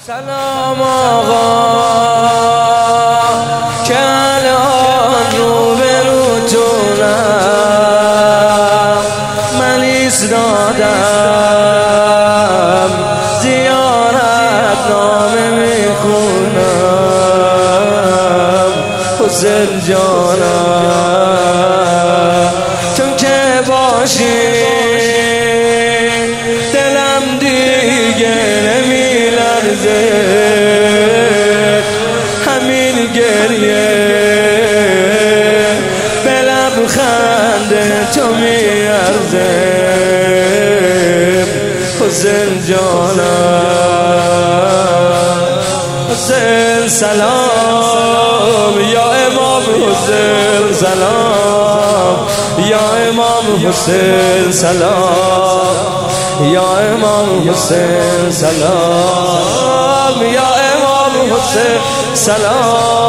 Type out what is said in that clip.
سلام آقا که الان روبروتونم، من ایستادم زیارت نامه میخونم. حسین جانم تو که باشی دلم دیگه نمیلرزه، همین گریه به لبخند تو میارزه. حسین جانم، حسین سلام یا امام حسین، سلام یا امام حسین، سلام یا امام حسین، سلام یا امام حسین، سلام